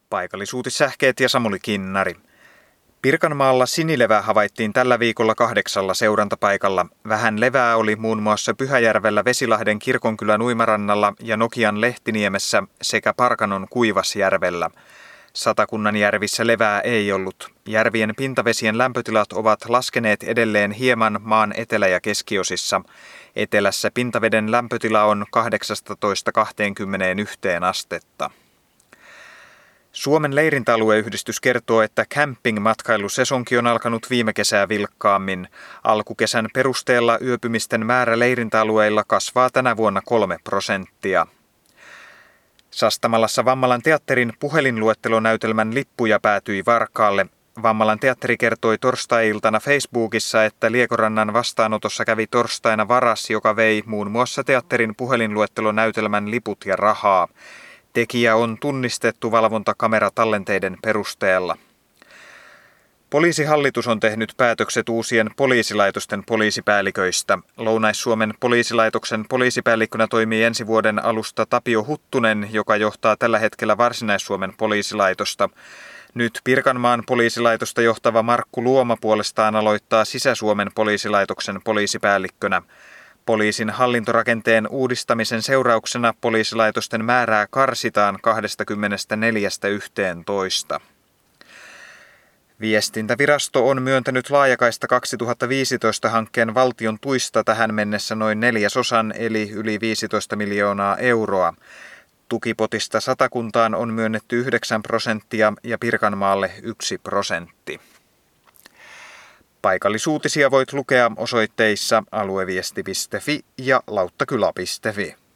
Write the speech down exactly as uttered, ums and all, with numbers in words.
Paikallisuutissähkeet ja Samuli Kinnari. Pirkanmaalla sinilevää havaittiin tällä viikolla kahdeksalla seurantapaikalla. Vähän levää oli muun muassa Pyhäjärvellä Vesilahden kirkonkylän uimarannalla ja Nokian Lehtiniemessä sekä Parkanon Kuivasjärvellä. Satakunnan järvissä levää ei ollut. Järvien pintavesien lämpötilat ovat laskeneet edelleen hieman maan etelä- ja keskiosissa. Etelässä pintaveden lämpötila on kahdeksastatoista kaksikymmentäyksi astetta. Suomen leirintäalueyhdistys kertoo, että camping-matkailusesonki on alkanut viime kesää vilkkaammin. Alkukesän perusteella yöpymisten määrä leirintäalueilla kasvaa tänä vuonna kolme prosenttia. Sastamalassa Vammalan teatterin puhelinluettelonäytelmän lippuja päätyi Varkaalle. Vammalan teatteri kertoi torstai-iltana Facebookissa, että Liekorannan vastaanotossa kävi torstaina varas, joka vei muun muassa teatterin puhelinluettelonäytelmän liput ja rahaa. Tekijä on tunnistettu valvontakameratallenteiden perusteella. Poliisihallitus on tehnyt päätökset uusien poliisilaitosten poliisipäälliköistä. Lounais-Suomen poliisilaitoksen poliisipäällikkönä toimii ensi vuoden alusta Tapio Huttunen, joka johtaa tällä hetkellä Varsinais-Suomen poliisilaitosta. Nyt Pirkanmaan poliisilaitosta johtava Markku Luoma puolestaan aloittaa Sisä-Suomen poliisilaitoksen poliisipäällikkönä. Poliisin hallintorakenteen uudistamisen seurauksena poliisilaitosten määrää karsitaan kaksikymmentäneljästä yhteentoista. Viestintävirasto on myöntänyt Laajakaista kaksituhattaviisitoista-hankkeen valtion tuista tähän mennessä noin neljäsosan eli yli viisitoista miljoonaa euroa. Tukipotista Satakuntaan on myönnetty yhdeksän prosenttia ja Pirkanmaalle yksi prosentti. Paikallisuutisia voit lukea osoitteissa alueviesti piste fi ja lauttakylä piste fi.